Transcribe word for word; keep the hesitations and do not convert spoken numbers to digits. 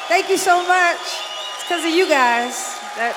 Thank you so much. It's because of you guys.